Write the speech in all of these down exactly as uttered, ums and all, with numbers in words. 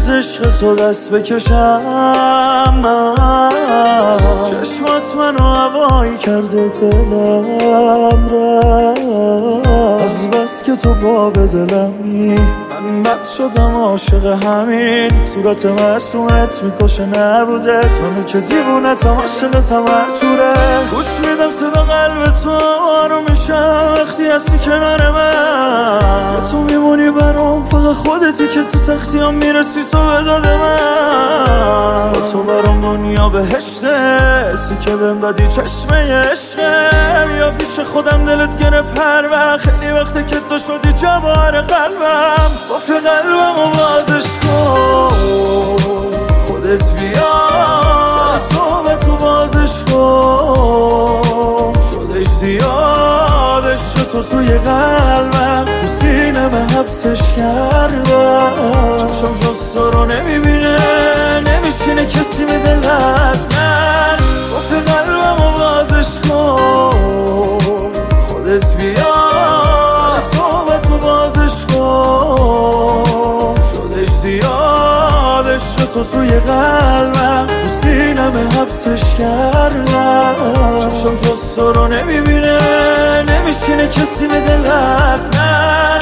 از عشق تو دست بکشم من. چشمات منو هوایی کرده دلم رفت، از بس که تو باب دلمی من بد شدم عاشق همین. صورت مصدومت میکشه نبودت، منو که دیوونتم عاشقتم هر جوره. گوش میدم صدا قلب تو آروم میشم وقتی هستی کنار من. تو میمونی برام فقط خودتی که تو سختی هم میرسی تو به داد من. با تو برام دنیا بهشته، سی که بهم دادی چشمه عشقم. یا پیش خودم دلت گرفت هر وقت، خیلی وقته که تو شدی جوار قلبم. قفل قلبم و بازش کن خودت بیا، سر صحبت و بازش کن. شدش زیاد عشق تو توی قلبم، تو سینم حبسش کردم. چشم جز تو رو نمیبینه، نمیشینه کسی به دل از من. قفل قلبم و بازش کن خودت بیا، سر صحبت و بازش کن. شدش زیاد عشق تو توی قلبم، تو سینم حبسش کردم. چشم جز تو رو نمیبینه، نمیشینه کسی به دل از من.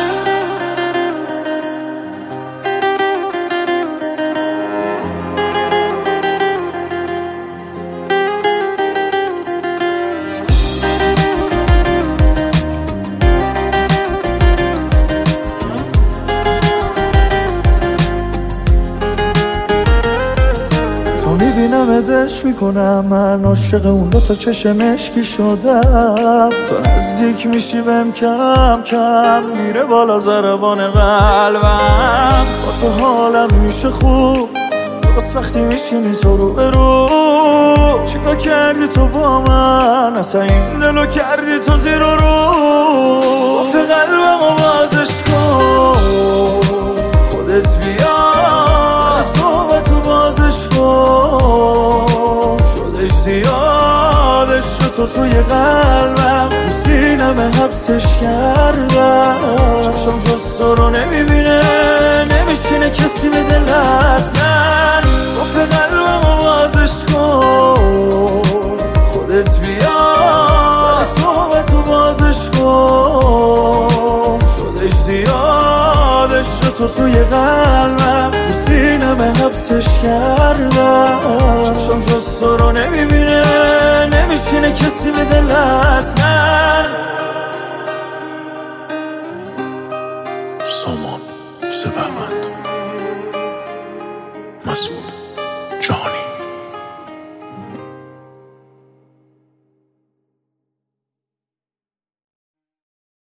میبینم ادش میکنم، من عاشق اون دو تا چشم مشکی شدم. تو نزدیک میشی بهم کم کم، میره بالا ضربان قلبم. با تو حالم میشه خوب، درست وقتی میشینی تو رو برو. چیکار کردی تو با من، اصلا این دلو کردی تو زیر و رو. قفل قلبم و بازش کن خودت بیا، سر صحبت و بازش کن. شدش زیاد عشق تو توی قلبم، تو سینم حبسش کردم. چشم جز تو رو نمیبینه، نمیشینه کسی به دل از من. قفل قلبم و بازش کن خودت بیا، سر صحبت و بازش کن. شدش زیاد عشق تو توی قلبم، تو سینم حبسش کردم. چشم جز تو رو نمیبینه، نمیشینه کسی به دل از من. سامان سپهبند مسئول